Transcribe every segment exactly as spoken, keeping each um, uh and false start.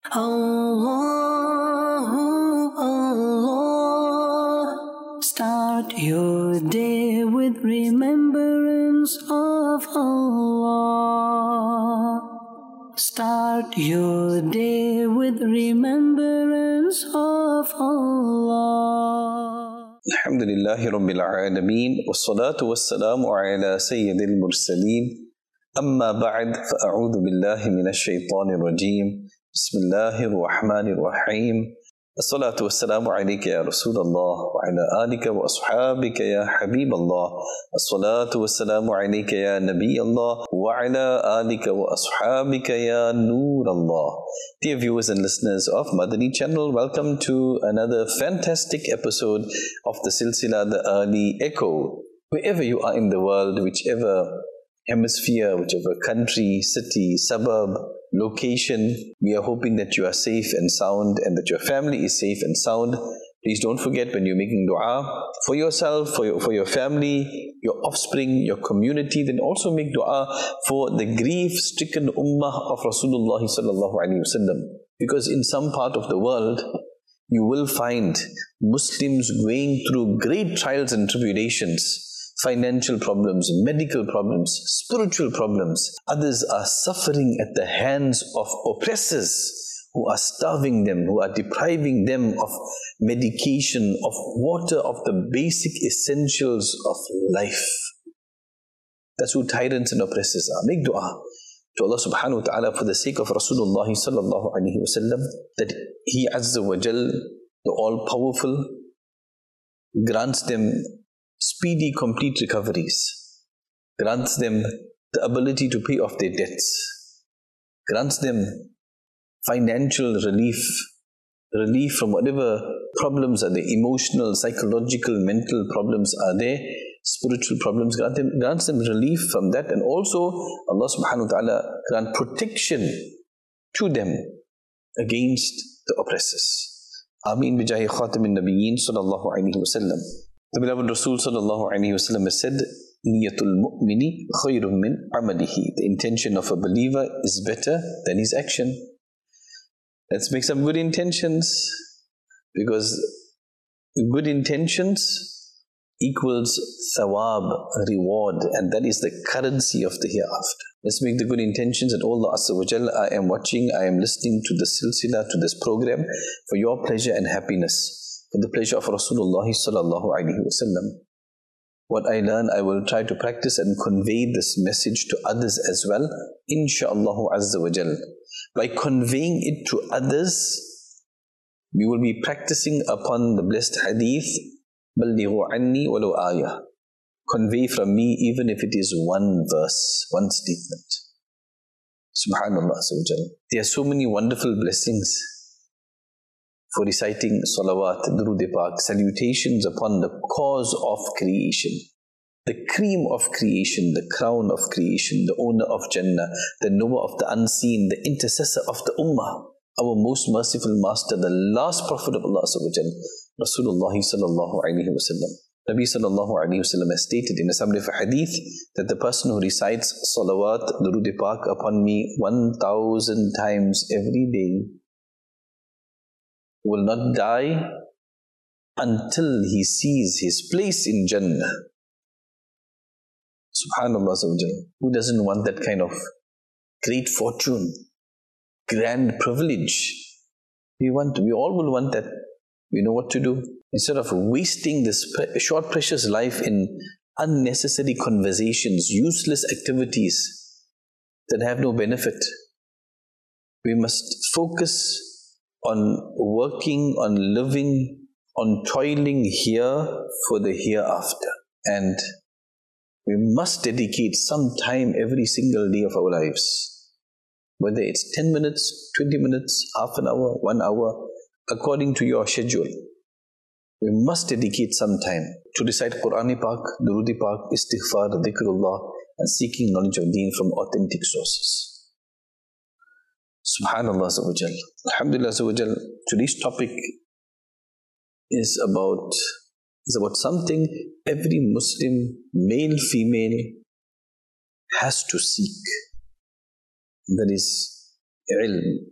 Allahu Allah. Start your day with remembrance of Allah. Start your day with remembrance of Allah. Alhamdulillahi Rabbil Alameen. Wassalatu wassalamu ala Sayyidil Mursaleen. Amma ba'd, fa'a'udhu billahi minash shaitanir rajeem. Bismillahir Rahmanir Rahim. As-salatu wassalamu alayka ya Rasulullah wa ala alika wa ashabika ya Habiballah. As-salatu wassalamu alayka ya Nabiyallah wa ala alika wa ashabika ya Noorallah. Dear viewers and listeners of Madani Channel, welcome to another fantastic episode of the Silsila, the Early Echo. Wherever you are in the world, whichever hemisphere, whichever country, city, suburb, location, we are hoping that you are safe and sound and that your family is safe and sound. Please don't forget, when you're making dua for yourself, for your, for your family, your offspring, your community, then also make dua for the grief-stricken ummah of Rasulullah sallallahu alaihi wasallam. Because in some part of the world, you will find Muslims going through great trials and tribulations. Financial problems, medical problems, spiritual problems. Others are suffering at the hands of oppressors who are starving them, who are depriving them of medication, of water, of the basic essentials of life. That's who tyrants and oppressors are. Make dua to Allah subhanahu wa ta'ala for the sake of Rasulullah sallallahu alaihi wasallam, that He Azza wa Jal, the all-powerful, grants them speedy, complete recoveries, grants them the ability to pay off their debts, grants them financial relief, relief from whatever problems are there, emotional, psychological, mental problems are there, spiritual problems, grant them, grants them relief from that, and also Allah subhanahu wa ta'ala grant protection to them against the oppressors. Ameen bijahi khatamin nabiyyin sallallahu alayhi wa sallam. The beloved Rasul sallallahu alayhi wa sallam has said, Niyatul mu'mini khayrun min amalihi. The intention of a believer is better than his action. Let's make some good intentions, because good intentions equals thawab, reward, and that is the currency of the hereafter. Let's make the good intentions, and Allah Azza wa Jal, I am watching, I am listening to the silsila, to this program for your pleasure and happiness, for the pleasure of Rasulullah sallallahu alaihi wasallam. What I learn, I will try to practice and convey this message to others as well, insha'Allah Azza wa Jal. By conveying it to others, we will be practicing upon the blessed hadith, بَلِّغُوا عَنِّي وَلَوْ آيَةً. Convey from me, even if it is one verse, one statement. Subhanallah Azza wa Jal. There are so many wonderful blessings for reciting salawat, durood pak, salutations upon the cause of creation, the cream of creation, the crown of creation, the owner of Jannah, the knower of the unseen, the intercessor of the ummah, our most merciful master, the last prophet of Allah subhanahu wa ta'ala, Rasulullah sallallahu alayhi wa sallam. Nabi sallallahu alayhi wa sallam has stated in a summary of a hadith that the person who recites salawat, durood pak upon me one thousand times every day will not die until he sees his place in Jannah. Subhanallah. Who doesn't want that kind of great fortune, grand privilege? We want, we all will want that. We know what to do. Instead of wasting this pre- short, precious life in unnecessary conversations, useless activities that have no benefit, we must focus on working, on living, on toiling here for the hereafter. And we must dedicate some time every single day of our lives. Whether it's ten minutes, twenty minutes, half an hour, one hour, according to your schedule. We must dedicate some time to recite Qur'an Pak, Durood Pak, Istighfar, Dhikrullah, and seeking knowledge of Deen from authentic sources. Subhanallah Azza wa Jal. Alhamdulillah Azza wa Jal. Today's topic is about, is about something every Muslim, male, female, has to seek. And that is ilm,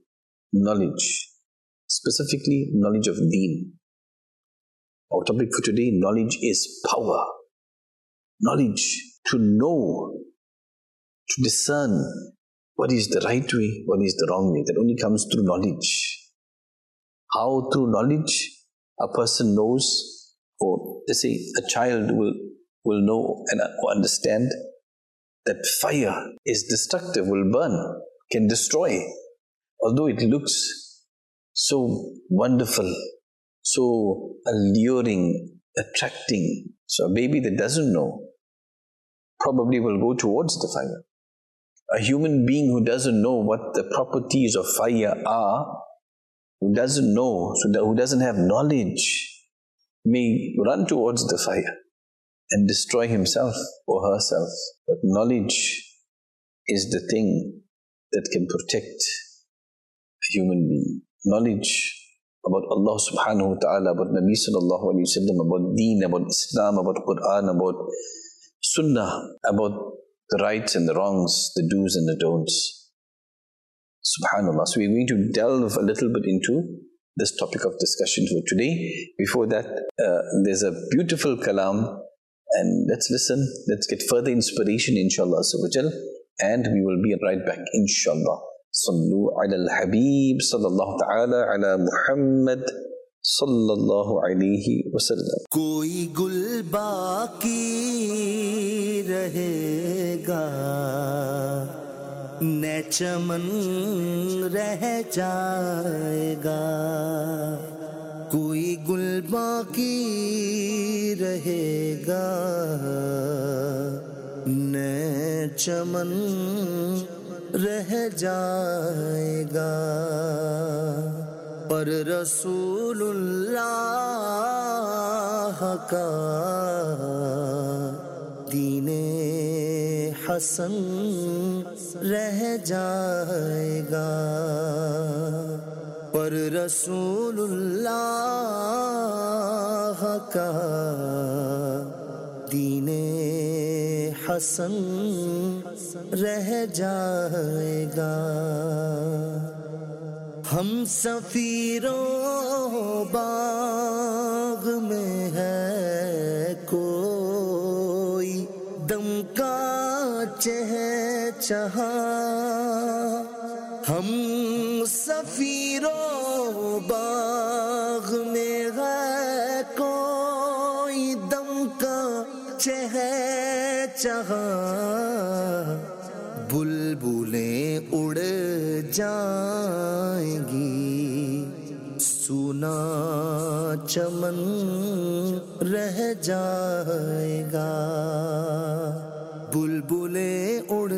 knowledge, specifically knowledge of deen. Our topic for today, knowledge is power. Knowledge, to know, to discern what is the right way, what is the wrong way. That only comes through knowledge. How through knowledge a person knows, or let's say a child will, will know and understand that fire is destructive, will burn, can destroy. Although it looks so wonderful, so alluring, attracting. So a baby that doesn't know probably will go towards the fire. A human being who doesn't know what the properties of fire are, who doesn't know, so that, who doesn't have knowledge, may run towards the fire and destroy himself or herself. But knowledge is the thing that can protect a human being. Knowledge about Allah subhanahu wa ta'ala, about Nabi sallallahu alayhi wa sallam, about deen, about Islam, about Quran, about Sunnah, about the rights and the wrongs, the do's and the don'ts. Subhanallah. So we're going to delve a little bit into this topic of discussion for today. Before that, uh, there's a beautiful kalam, and let's listen, let's get further inspiration, inshallah, and we will be right back, inshallah. Sallu ala al-Habib, sallallahu ta'ala ala Muhammad, sallallahu alayhi wa sallam. Koi gul baki rahega, ne chaman reh jayega. Koi gul baki rahega, ne chaman reh jayega. پر رسول اللہ کا دین حسن رہ جائے گا. پر رسول اللہ کا دین حسن رہ جائے گا. ہم سفیروں باغ میں ہے کوئی دم کا چہچہا. ہم سفیروں باغ میں ہے کوئی دم کا چہچہا. بلبلیں اڑ جائیں گی, سونا چمن رہ جائے گا. بلبلیں اڑ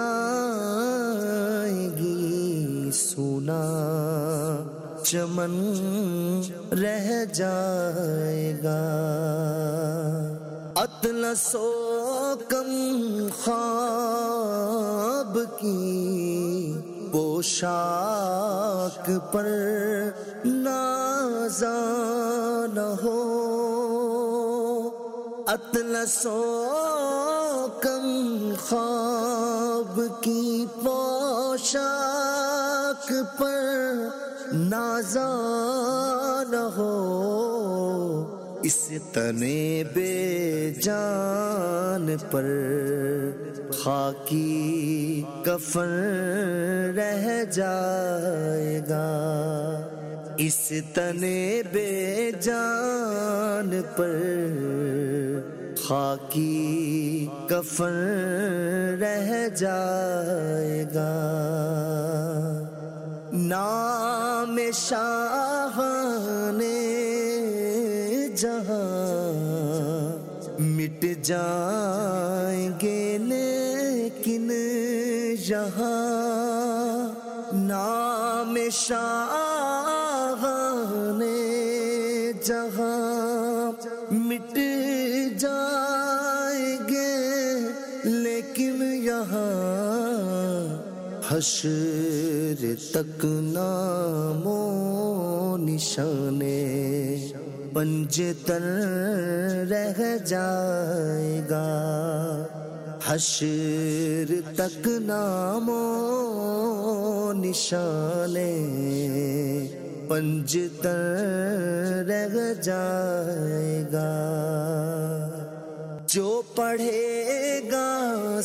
جائیں گی, سونا چمن رہ جائے گا. اطلس و کم خواب کی پوشاک پر نازاں نہ ہو. اطلس و کم خواب کی پوشاک پر نازاں نہ ہو. اس تنے بے جان پر خاکی کفن رہ جائے گا. اس تنے بے جان پر خاکی کفن رہ جائے گا. نام شاہانے جہاں مٹ جائیں گے, لیکن یہاں نام شاہانے جہاں مٹ جائیں گے, لیکن یہاں حشر تک نام و نشانے پنج تن رہ جائے گا. حشر تک نام و نشانے پنجتن رہ جائے گا. جو پڑھے گا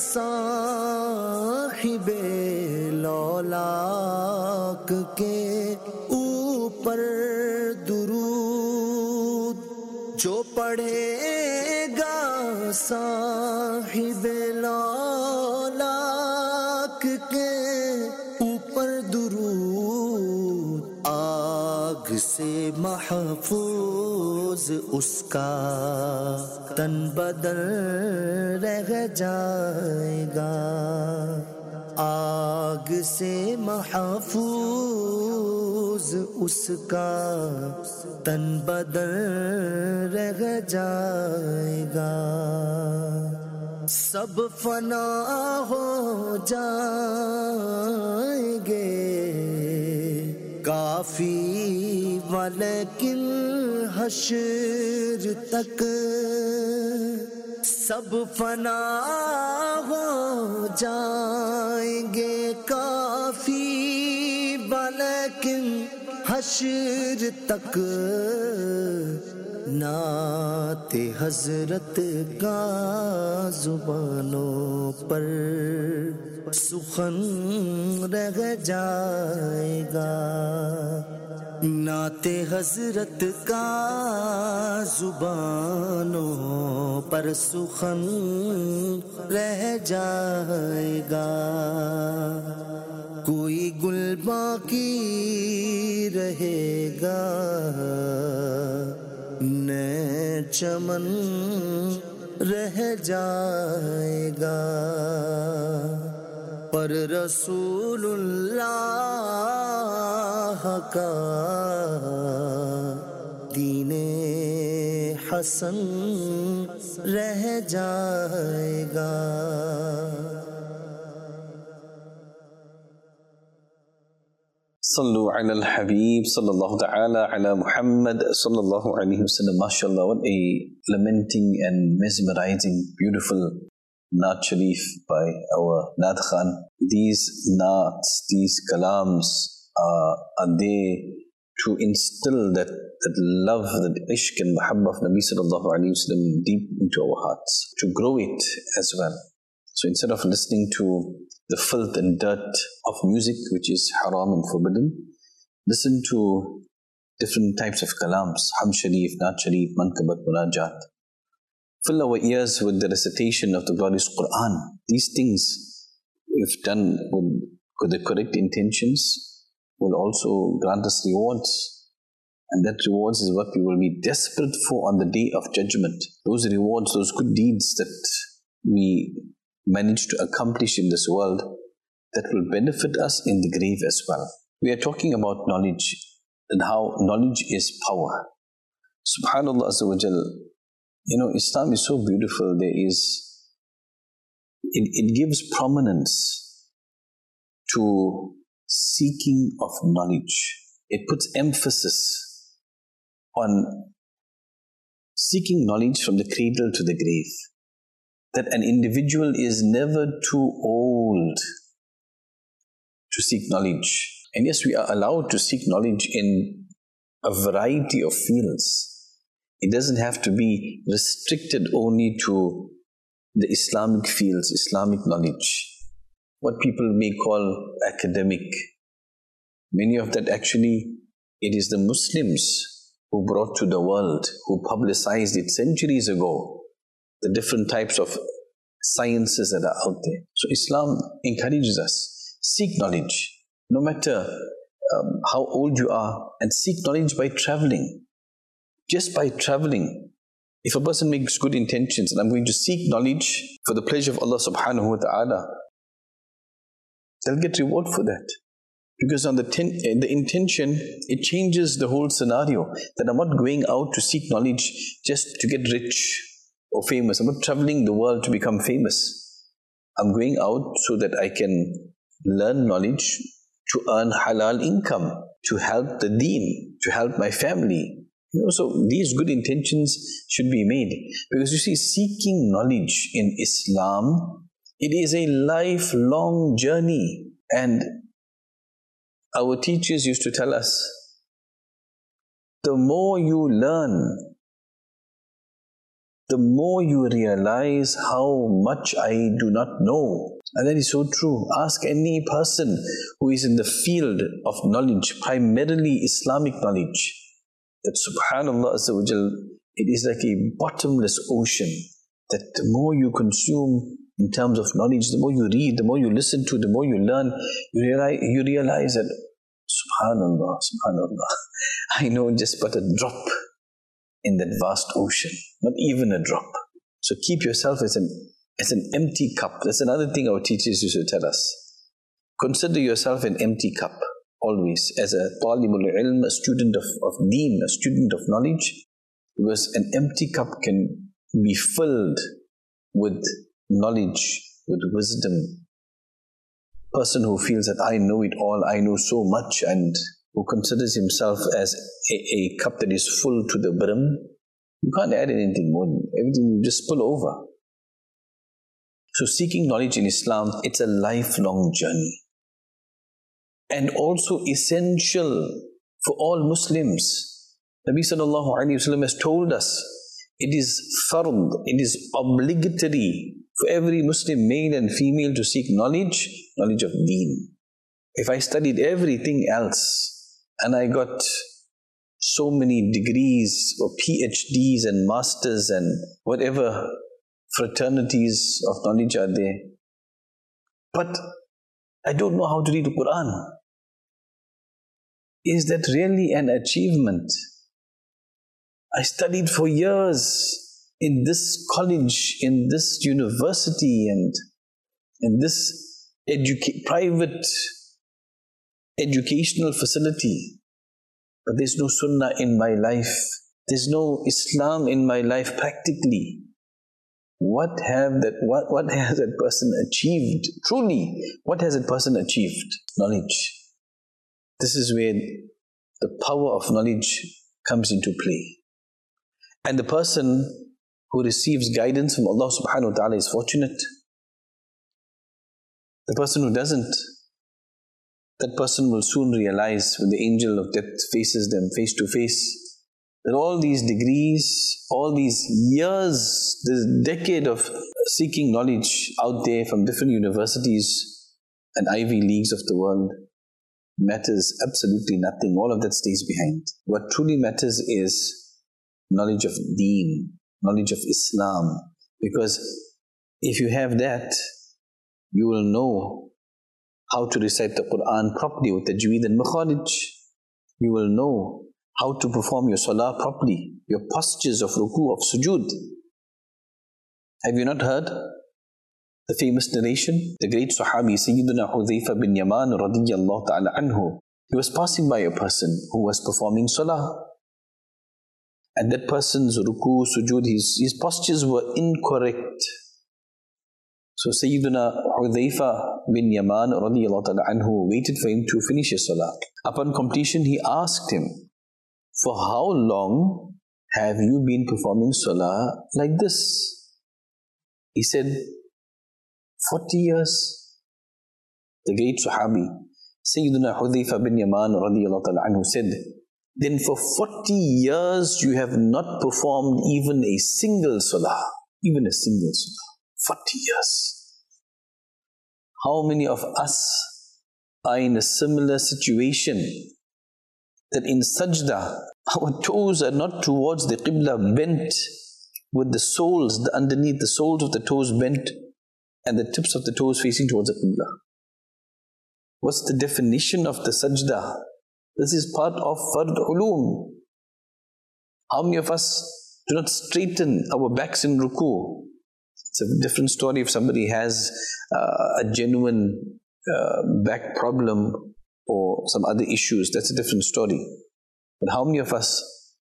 صاحب لولاک کے اوپر درود، جو پڑھے گا صاحب لولاک کے اوپر درود، آگ سے محفوظ اس کا تن بدن رہ جائے گا. آگ سے محفوظ اس کا تن بدن رہ جائے گا. سب فنا ہو جائیں گے کافی ولیکن حشر تک، سب فنا ہو جائیں گے کافی ولیکن حشر تک، نعت حضرت کا زبانوں پر سخن رہ جائے گا. نعت حضرت کا زبانوں پر سخن رہ جائے گا. کوئی گل باقی رہے گا نئے چمن رہ جائے گا، پر رسول اللہ کا دین حسن رہ جائے گا. صلو علی الحبیب صلی اللہ تعالی علی Muhammad صلی اللہ علیہ وسلم. MashaAllah, what a lamenting and mesmerizing, beautiful Naat Sharif by our Naat Khan. These Naats, these Kalams are, are there to instill that, that love, that ishq and muhabba of Nabi sallallahu alayhi wa sallam deep into our hearts, to grow it as well. So instead of listening to the filth and dirt of music, which is haram and forbidden, listen to different types of kalams, Ham Sharif, Naat Sharif, Mankabat, Munajat. Fill our ears with the recitation of the glorious Quran. These things, if done with, with the correct intentions, will also grant us rewards. And that rewards is what we will be desperate for on the day of judgment. Those rewards, those good deeds that we manage to accomplish in this world, that will benefit us in the grave as well. We are talking about knowledge and how knowledge is power. Subhanallah Azza wa Jal, you know, Islam is so beautiful. There is, it, it gives prominence to seeking of knowledge. It puts emphasis on seeking knowledge from the cradle to the grave. That an individual is never too old to seek knowledge. And yes, we are allowed to seek knowledge in a variety of fields. It doesn't have to be restricted only to the Islamic fields, Islamic knowledge. What people may call academic. Many of that actually, it is the Muslims who brought to the world, who publicized it centuries ago, the different types of sciences that are out there. So Islam encourages us, seek knowledge, no matter um, how old you are, and seek knowledge by traveling. Just by traveling. If a person makes good intentions, and I'm going to seek knowledge for the pleasure of Allah subhanahu wa ta'ala, they'll get reward for that. Because on the, ten, the intention, it changes the whole scenario. That I'm not going out to seek knowledge just to get rich or famous. I'm not traveling the world to become famous. I'm going out so that I can learn knowledge, to earn halal income, to help the deen, to help my family. You know, so these good intentions should be made. Because you see, seeking knowledge in Islam It is a lifelong journey. And our teachers used to tell us, the more you learn, the more you realize how much I do not know. And that is so true. Ask any person who is in the field of knowledge, primarily Islamic knowledge, that subhanallah azza wa jal, it is like a bottomless ocean, that the more you consume in terms of knowledge, the more you read, the more you listen to, the more you learn, you realize, you realize that subhanallah, subhanallah, I know just but a drop in that vast ocean, not even a drop. So keep yourself as an as an empty cup. That's another thing our teachers used to tell us. Consider yourself an empty cup, always, as a talibul ilm, a student of, of deen, a student of knowledge, because an empty cup can be filled with knowledge, with wisdom. A person who feels that I know it all, I know so much, and who considers himself as a, a cup that is full to the brim, you can't add anything more. Everything will just spill over. So seeking knowledge in Islam, it's a lifelong journey. And also essential for all Muslims. Nabi sallallahu alayhi wa sallam has told us, it is fard, it is obligatory for every Muslim, male and female, to seek knowledge, knowledge of deen. If I studied everything else, and I got so many degrees or PhDs and masters and whatever fraternities of knowledge are there, but I don't know how to read the Quran. Is that really an achievement? I studied for years in this college, in this university, and in this educa- private educational facility, but there's no sunnah in my life. There's no Islam in my life practically. What have that? What what has that person achieved? Truly, what has that person achieved? Knowledge. This is where the power of knowledge comes into play. And the person who receives guidance from Allah subhanahu wa ta'ala is fortunate. The person who doesn't, that person will soon realize when the angel of death faces them face to face, that all these degrees, all these years, this decade of seeking knowledge out there from different universities and Ivy Leagues of the world matters absolutely nothing. All of that stays behind. What truly matters is knowledge of deen, knowledge of Islam. Because if you have that, you will know how to recite the Quran properly with tajweed and makharij. You will know how to perform your salah properly, your postures of ruku, of sujood. Have you not heard the famous narration? The great Sahabi Sayyiduna Hudhayfa bin Yaman radiyallahu ta'ala anhu, he was passing by a person who was performing salah. And that person's ruku, sujood, his, his postures were incorrect. So Sayyiduna Hudhayfa bin Yaman radiyallahu ta'ala anhu waited for him to finish his salah. Upon completion, he asked him, for how long have you been performing salah like this? He said, forty years. The great Sahabi, Sayyiduna Hudhayfa bin Yaman radiyallahu ta'ala anhu said, then for forty years you have not performed even a single salah. Even a single salah. forty years. How many of us are in a similar situation, that in sajda, our toes are not towards the qibla, bent, with the soles, the underneath the soles of the toes bent, and the tips of the toes facing towards the qibla? What's the definition of the sajda? This is part of fard ulum. How many of us do not straighten our backs in ruku? It's a different story if somebody has uh, a genuine uh, back problem or some other issues. That's a different story. But how many of us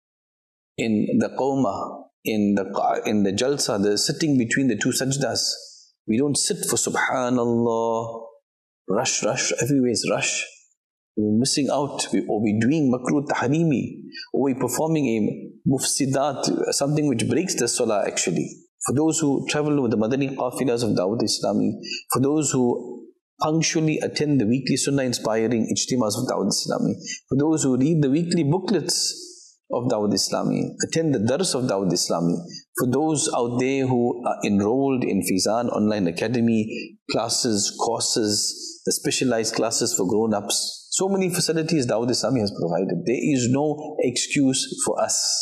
in the qawma, in the in the jalsa, the sitting between the two sajdas, we don't sit for subhanallah, rush, rush, everywhere is rush. We're missing out, we, or we're doing makruh tahrimi, or we're performing a mufsidat, something which breaks the salah actually. for those who travel with the Madani Qafilas of Dawat Islami, for those who punctually attend the weekly Sunnah inspiring Ijtimas of Dawat Islami, for those who read the weekly booklets of Dawat Islami, attend the Dars of Dawat Islami, for those out there who are enrolled in Fizan Online Academy, classes, courses, the specialized classes for grown-ups. So many facilities Dawat Islami has provided. There is no excuse for us.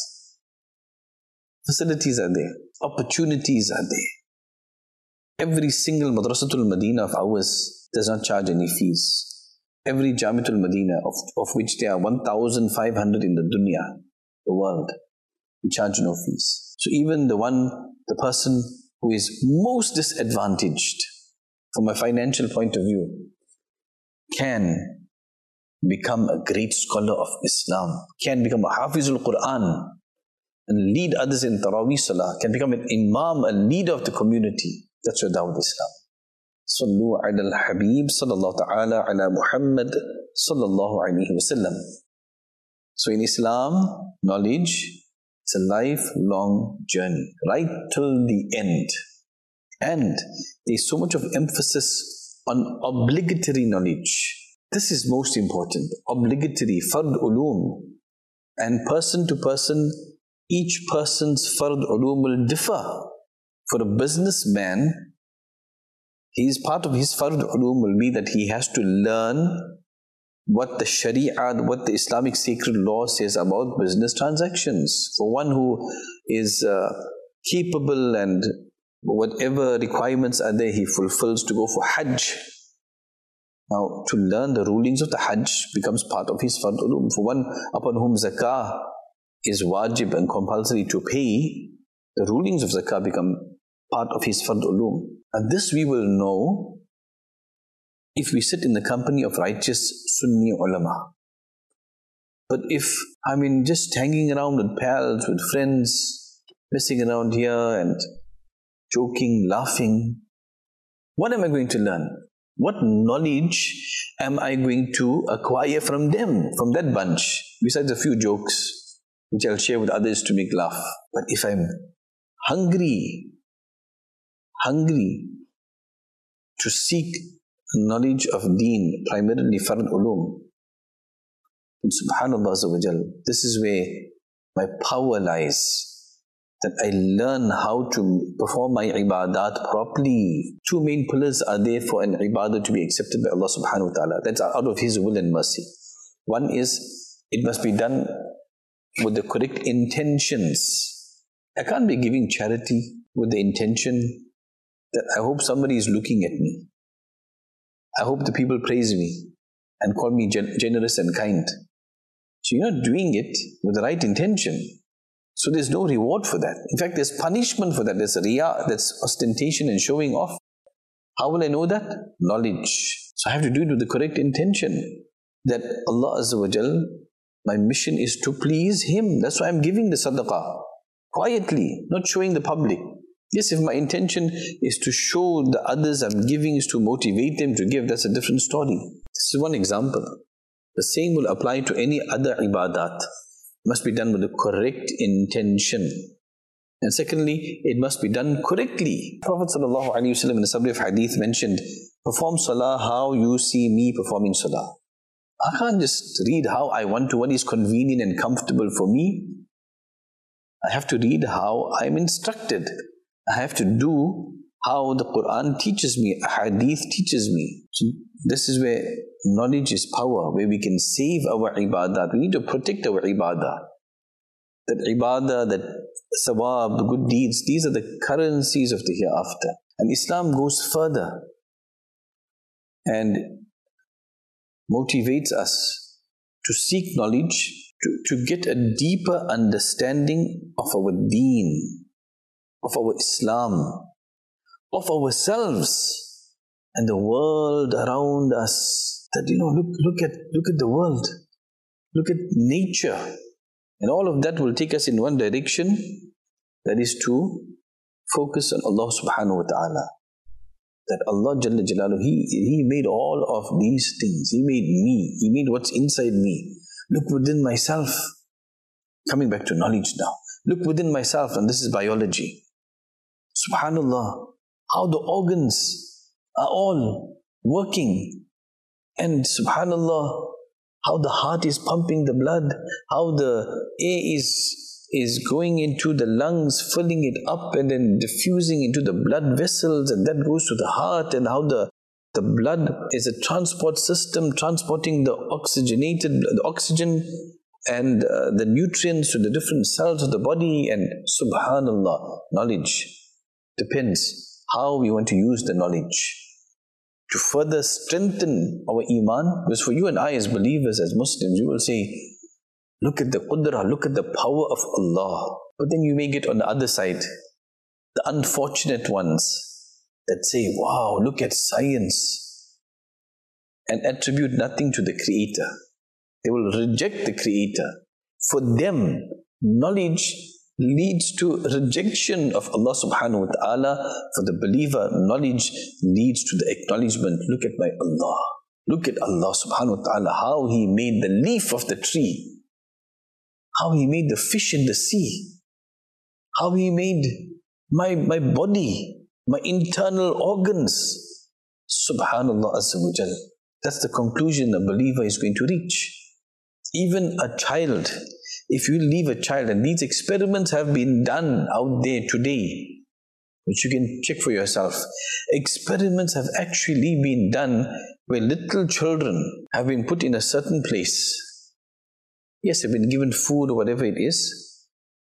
Facilities are there. Opportunities are there. Every single Madrasatul Madina of ours does not charge any fees. Every Jamiatul Madina, of, of which there are one thousand five hundred in the dunya, the world, we charge no fees. So even the one, the person who is most disadvantaged from a financial point of view can become a great scholar of Islam, can become a Hafizul Quran and lead others in Taraweeh Salah, can become an Imam, a leader of the community. That's your Dawat Islam. Sallu ala al-Habib sallallahu ta'ala ala Muhammad sallallahu alayhi wa sallam. So in Islam, knowledge, it's a lifelong journey, right till the end. And there's so much of emphasis on obligatory knowledge. This is most important. Obligatory, fard ulum. And person to person, each person's fard ulum will differ. For a businessman, his part of his fard ulum will be that he has to learn what the Sharia, what the Islamic sacred law says about business transactions. For one who is uh, capable and whatever requirements are there, he fulfills to go for Hajj. Now, to learn the rulings of the Hajj becomes part of his fard ulum. For one upon whom zakah is wajib and compulsory to pay, the rulings of zakah become part of his fard ulum. And this we will know if we sit in the company of righteous Sunni ulama. But if I mean just hanging around with pals, with friends, messing around here and joking, laughing, what am I going to learn? What knowledge am I going to acquire from them, from that bunch, besides a few jokes, which I'll share with others to make laugh? But if I'm hungry, hungry to seek knowledge of deen, primarily fard ulum, and subhanallah azza wa jal, this is where my power lies. That I learn how to perform my ibadat properly. Two main pillars are there for an ibadah to be accepted by Allah subhanahu wa ta'ala. That's out of His will and mercy. One is, it must be done with the correct intentions. I can't be giving charity with the intention that I hope somebody is looking at me. I hope the people praise me and call me gen- generous and kind. So you're not doing it with the right intention. So there's no reward for that. In fact, there's punishment for that. There's riyā, that's ostentation and showing off. How will I know that? Knowledge. So I have to do it with the correct intention. That Allah Azza wa Jal, my mission is to please Him. That's why I'm giving the sadaqah. Quietly, not showing the public. Yes, if my intention is to show the others I'm giving, is to motivate them to give, that's a different story. This is one example. The same will apply to any other ibadat. Must be done with the correct intention. And secondly, it must be done correctly. Prophet sallallahu alaihi wasallam in a summary of hadith mentioned, perform salah how you see me performing salah. I can't just read how I want to, what is convenient and comfortable for me. I have to read how I'm instructed. I have to do how the Quran teaches me, hadith teaches me. So this is where knowledge is power, where we can save our ibadah. We need to protect our ibadah. That ibadah, that sawab, the good deeds, these are the currencies of the hereafter. And Islam goes further and motivates us to seek knowledge, to, to get a deeper understanding of our deen, of our Islam, of ourselves and the world around us. That, you know, look, look at, look at the world, look at nature, and all of that will take us in one direction. That is to focus on Allah subhanahu wa ta'ala. That Allah Jalla Jalaluhu, He, He made all of these things. He made me. He made what's inside me. Look within myself. Coming back to knowledge now. Look within myself, and this is biology. Subhanallah, how the organs are all working. And Subhanallah, how the heart is pumping the blood, how the air is, is going into the lungs, filling it up and then diffusing into the blood vessels, and that goes to the heart, and how the, the blood is a transport system transporting the oxygenated, the oxygen and uh, the nutrients to the different cells of the body. And Subhanallah, knowledge depends how we want to use the knowledge to further strengthen our iman. Because for you and I as believers, as Muslims, you will say, look at the qudrah, look at the power of Allah. But then you may get on the other side, the unfortunate ones that say, wow, look at science, and attribute nothing to the Creator. They will reject the Creator. For them, knowledge leads to rejection of Allah subhanahu wa ta'ala. For the believer, knowledge leads to the acknowledgement, look at my Allah. Look at Allah subhanahu wa ta'ala, how He made the leaf of the tree, how He made the fish in the sea, how He made my, my body, my internal organs. Subhanallah azza wa jal. That's the conclusion a believer is going to reach. Even a child, if you leave a child, and these experiments have been done out there today, which you can check for yourself. Experiments have actually been done where little children have been put in a certain place. Yes, they've been given food or whatever it is,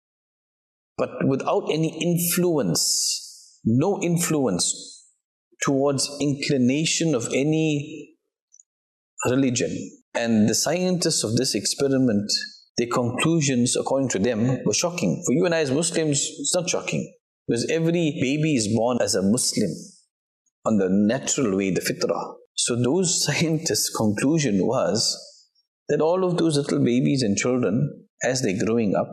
but without any influence, no influence towards inclination of any religion. And the scientists of this experiment, their conclusions, according to them, were shocking. For you and I as Muslims, it's not shocking. Because every baby is born as a Muslim on the natural way, the fitrah. So those scientists' conclusion was that all of those little babies and children, as they're growing up,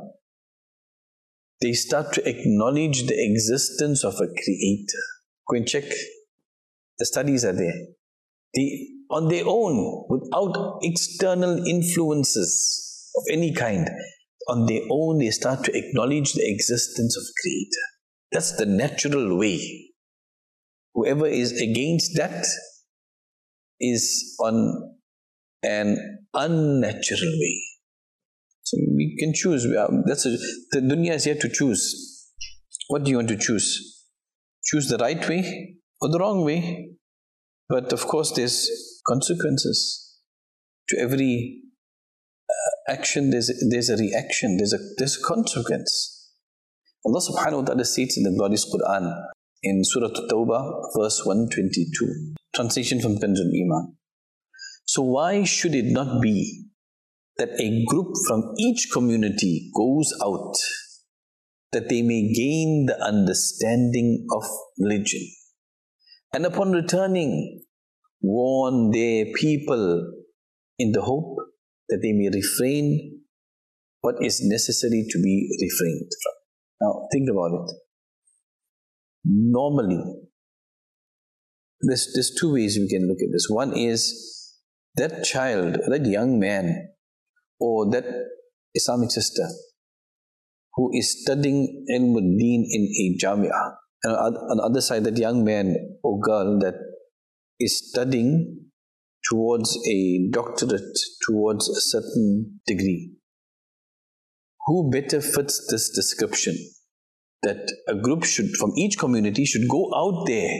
they start to acknowledge the existence of a creator. Go and check. The studies are there. They, on their own, without external influences of any kind, on their own they start to acknowledge the existence of Creator. That's the natural way. Whoever is against that is on an unnatural way. So we can choose. We are, that's a, the dunya is here to choose. What do you want to choose? Choose the right way or the wrong way? But of course there's consequences. To every uh, action there's, there's a reaction, there's a, there's a consequence. Allah subhanahu wa ta'ala states in the glorious Quran, in Surah At-Tawbah, verse one twenty-two, translation from Kanz al-Iman. So why should it not be that a group from each community goes out, that they may gain the understanding of religion, and upon returning, warn their people in the hope that they may refrain what is necessary to be refrained from. Now, think about it. Normally, there's, there's two ways we can look at this. One is that child, that young man, or that Islamic sister who is studying Ilm al-Deen in a Jami'ah. And on the other side, that young man or girl that is studying towards a doctorate, towards a certain degree. Who better fits this description? That a group should, from each community, should go out there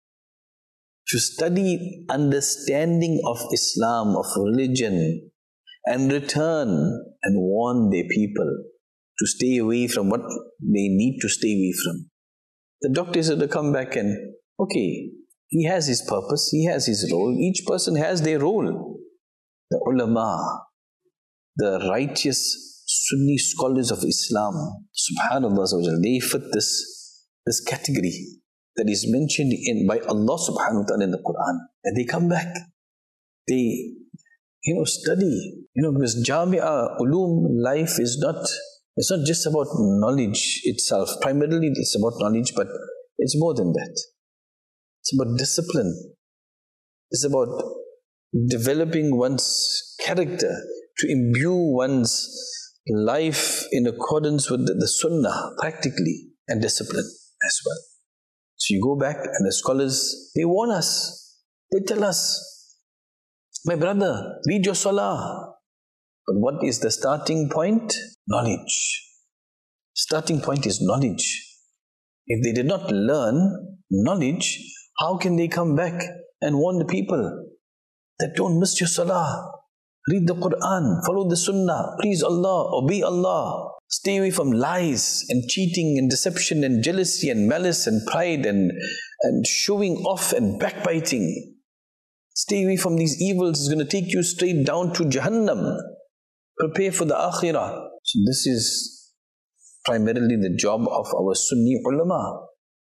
to study understanding of Islam, of religion, and return and warn their people to stay away from what they need to stay away from. The doctors are to come back and, okay, he has his purpose, he has his role, each person has their role. The ulama, the righteous Sunni scholars of Islam, subhanAllah, they fit this, this category that is mentioned in by Allah subhanahu wa ta'ala in the Quran. And they come back, they, you know, study, you know, because Jami'ah, ulum, life is not, it's not just about knowledge itself. Primarily it's about knowledge, but it's more than that. It's about discipline. It's about developing one's character, to imbue one's life in accordance with the, the sunnah, practically, and discipline as well. So you go back and the scholars, they warn us. They tell us, my brother, read your salah. But what is the starting point? Knowledge. Starting point is knowledge. If they did not learn knowledge, how can they come back and warn the people that don't miss your salah? Read the Quran, follow the Sunnah, please Allah, obey Allah. Stay away from lies and cheating and deception and jealousy and malice and pride and, and showing off and backbiting. Stay away from these evils. It's going to take you straight down to Jahannam. Prepare for the Akhirah. So this is primarily the job of our Sunni ulama.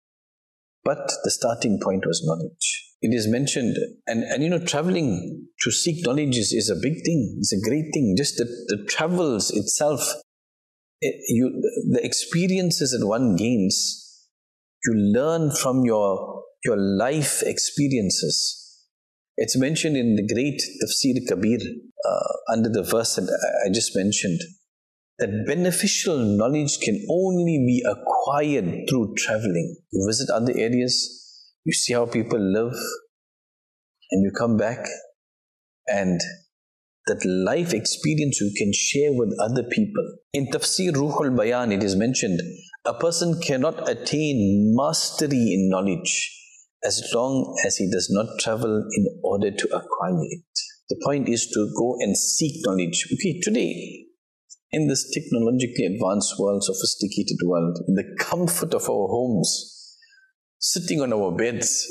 But the starting point was knowledge. It is mentioned, and, and you know, traveling to seek knowledge is, is a big thing. It's a great thing. Just the, the travels itself, it, you, the experiences that one gains, you learn from your, your life experiences. It's mentioned in the great Tafsir Kabir, uh, under the verse that I just mentioned, that beneficial knowledge can only be acquired through traveling. You visit other areas, you see how people live, and you come back, and that life experience you can share with other people. In Tafsir Ruhul Bayan, it is mentioned, a person cannot attain mastery in knowledge as long as he does not travel in order to acquire it. The point is to go and seek knowledge. Okay, today, in this technologically advanced world, sophisticated world, in the comfort of our homes, sitting on our beds,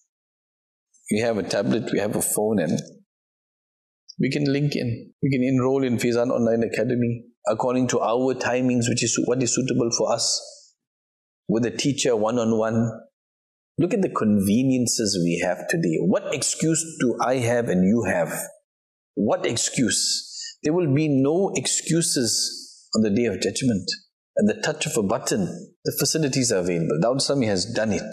we have a tablet, we have a phone, and we can link in. We can enroll in Faizan Online Academy according to our timings, which is what is suitable for us, with a teacher one-on-one. Look at the conveniences we have today. What excuse do I have and you have? What excuse? There will be no excuses on the Day of Judgment. At the touch of a button, the facilities are available. Dawud Islami has done it.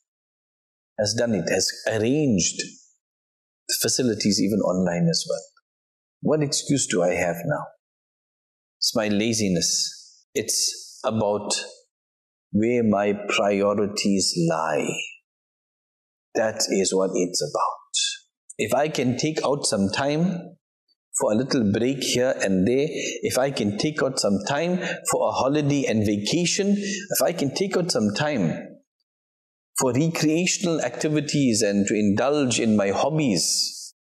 Has done it. Has arranged the facilities even online as well. What excuse do I have now? It's my laziness. It's about where my priorities lie. That is what it's about. If I can take out some time for a little break here and there, if I can take out some time for a holiday and vacation, if I can take out some time for recreational activities and to indulge in my hobbies,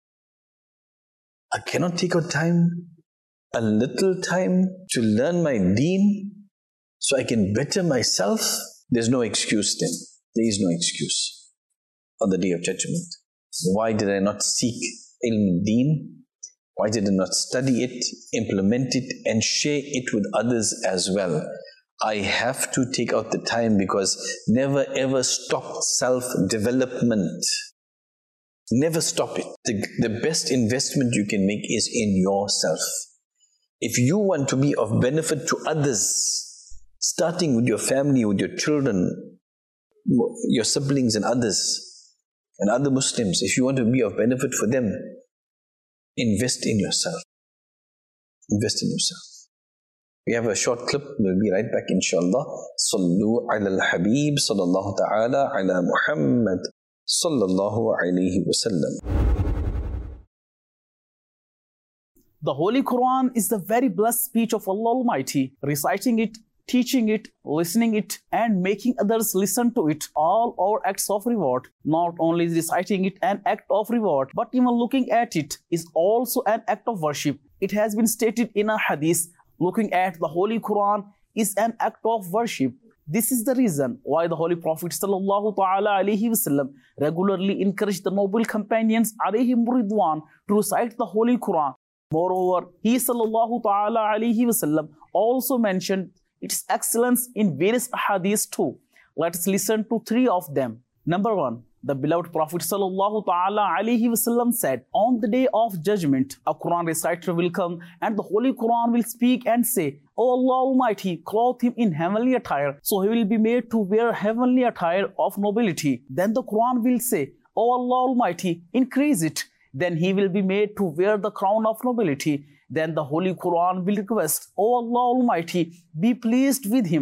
I cannot take out time, a little time to learn my deen so I can better myself. There's no excuse then. There is no excuse on the Day of Judgment. Why did I not seek ilm deen? Why did I not study it, implement it, and share it with others as well? I have to take out the time, because never ever stop self-development. Never stop it. The, the best investment you can make is in yourself. If you want to be of benefit to others, starting with your family, with your children, your siblings and others, and other Muslims, if you want to be of benefit for them, invest in yourself. Invest in yourself. We have a short clip. We'll be right back, inshallah. Sallu ala al-Habib sallallahu ta'ala ala Muhammad sallallahu alayhi wa sallam. The Holy Quran is the very blessed speech of Allah Almighty. Reciting it, teaching it, listening it, and making others listen to it, all are acts of reward. Not only is reciting it an act of reward, but even looking at it is also an act of worship. It has been stated in a hadith, looking at the Holy Quran is an act of worship. This is the reason why the Holy Prophet sallallahu ta'ala alayhi wasallam regularly encouraged the noble companions alayhim ridwan to recite the Holy Quran. Moreover, he sallallahu ta'ala alayhi wasallam also mentioned its excellence in various hadiths too. Let us listen to three of them. Number one, the beloved Prophet sallallahu ta'ala alayhi wasallam said, on the day of judgment, a Quran reciter will come and the Holy Quran will speak and say, O Allah Almighty, clothe him in heavenly attire, so he will be made to wear heavenly attire of nobility. Then the Quran will say, O Allah Almighty, increase it. Then he will be made to wear the crown of nobility. Then the Holy Quran will request, O Allah Almighty, be pleased with him.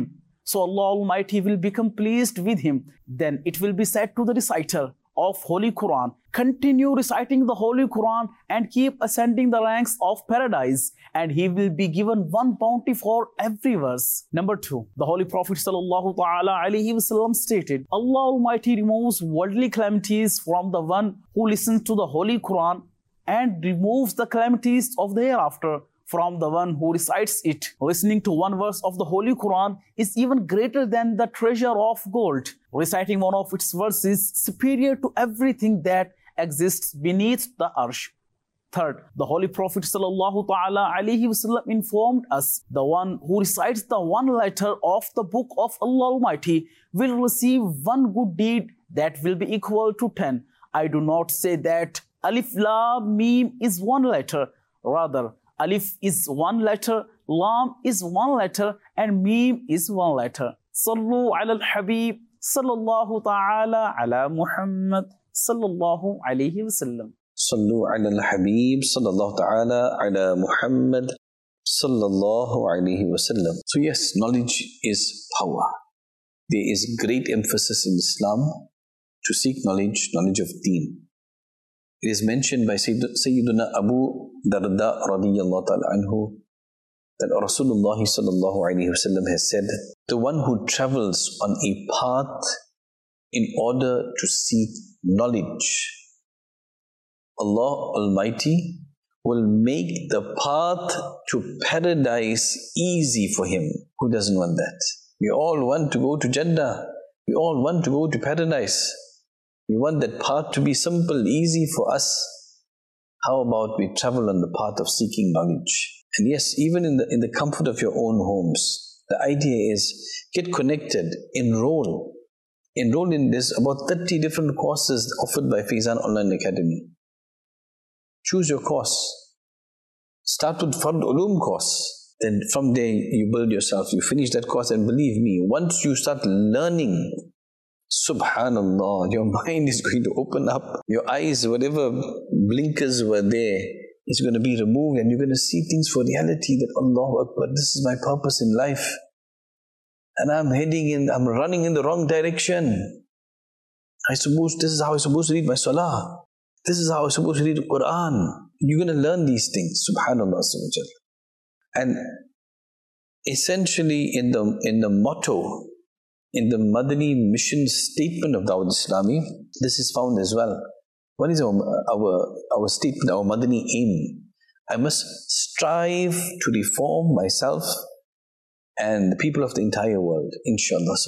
so Allah Almighty will become pleased with him. Then it will be said to the reciter of Holy Quran, continue reciting the Holy Quran and keep ascending the ranks of paradise, and he will be given one bounty for every verse. Number two, the Holy Prophet sallallahu ta'ala alaihi wasallam stated, Allah Almighty removes worldly calamities from the one who listens to the Holy Quran and removes the calamities of the hereafter from the one who recites it. Listening to one verse of the Holy Quran is even greater than the treasure of gold. Reciting one of its verses is superior to everything that exists beneath the arsh. Third, the Holy Prophet sallallahu ta'ala alaihi wasallam informed us, the one who recites the one letter of the book of Allah Almighty will receive one good deed that will be equal to ten. I do not say that Alif Lam Mim is one letter. Rather, Alif is one letter, Lam is one letter, and Mim is one letter. Sallu ala al-Habib, sallallahu ta'ala ala Muhammad, sallallahu alayhi wa sallam. Sallu ala al-Habib, sallallahu ta'ala ala Muhammad, sallallahu alayhi wa sallam. So yes, knowledge is power. There is great emphasis in Islam to seek knowledge, knowledge of deen. It is mentioned by Sayyiduna Abu Darda radiyallahu ta'ala anhu that Rasulullah sallallahu alayhi wa sallam has said, the one who travels on a path in order to seek knowledge, Allah Almighty will make the path to paradise easy for him. Who doesn't want that? We all want to go to Jannah. We all want to go to paradise. We want that path to be simple, easy for us. How about we travel on the path of seeking knowledge? And yes, even in the, in the comfort of your own homes, the idea is get connected, enroll. Enroll in this, about thirty different courses offered by Faizan Online Academy. Choose your course. Start with Fard Ulum course. Then from there you build yourself. You finish that course, and believe me, once you start learning, Subhanallah, your mind is going to open up. Your eyes, whatever blinkers were there, is going to be removed, and you're going to see things for reality that Allahu Akbar, this is my purpose in life. And I'm heading in, I'm running in the wrong direction. I suppose this is how I'm supposed to read my salah. This is how I'm supposed to read the Quran. You're going to learn these things, Subhanallah. And essentially in the, in the motto, in the Madani mission statement of Dawud Islami, this is found as well. What is our, our, our statement, our Madani aim? I must strive to reform myself and the people of the entire world, inshallah.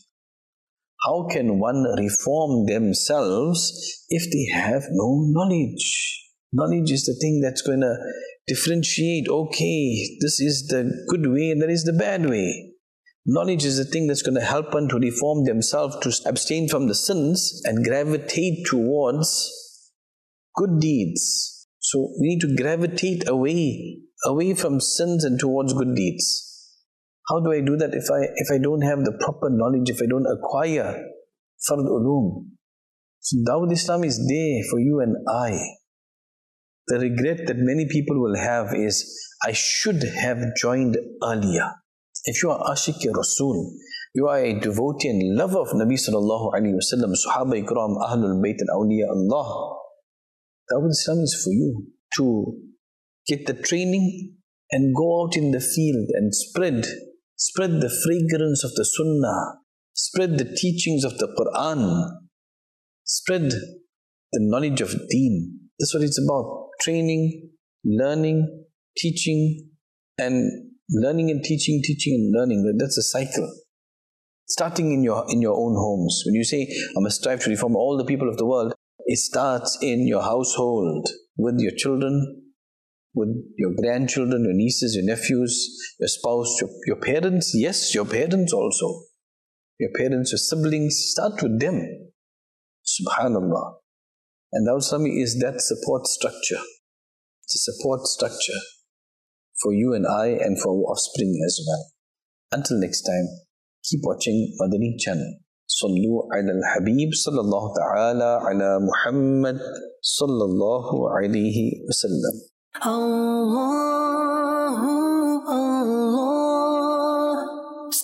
How can one reform themselves if they have no knowledge? Knowledge is the thing that's going to differentiate, okay, this is the good way and that is the bad way. Knowledge is the thing that's going to help one to reform themselves, to abstain from the sins and gravitate towards good deeds. So we need to gravitate away, away from sins and towards good deeds. How do I do that if I if I don't have the proper knowledge, if I don't acquire Fard Ulum? So Dawud Islam is there for you and I. The regret that many people will have is, I should have joined earlier. If you are Ashiq Rasul, you are a devotee and lover of Nabi sallallahu alayhi wa sallam, Sahaba Ikram, Ahlul Bayt and Awliya Allah, Dawud Islam is for you to get the training and go out in the field and spread, spread the fragrance of the Sunnah, spread the teachings of the Quran, spread the knowledge of Deen. That's what it's about. Training, learning, teaching, and learning and teaching, teaching and learning. That's a cycle. Starting in your in your own homes. When you say, I must strive to reform all the people of the world, it starts in your household, with your children, with your grandchildren, your nieces, your nephews, your spouse, your, your parents. Yes, your parents also. Your parents, your siblings. Start with them. Subhanallah. And Dawud Islami is that support structure. It's a support structure for you and I and for our offspring as well. Until next time, keep watching Madani channel. Sallu ala al-Habib sallallahu ta'ala ala Muhammad sallallahu alayhi wa sallam. Allah, Allah, start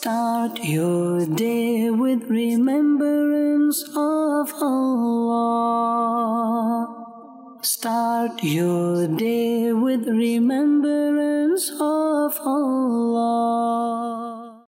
Start your day with remembrance of Allah. Start your day with remembrance of Allah.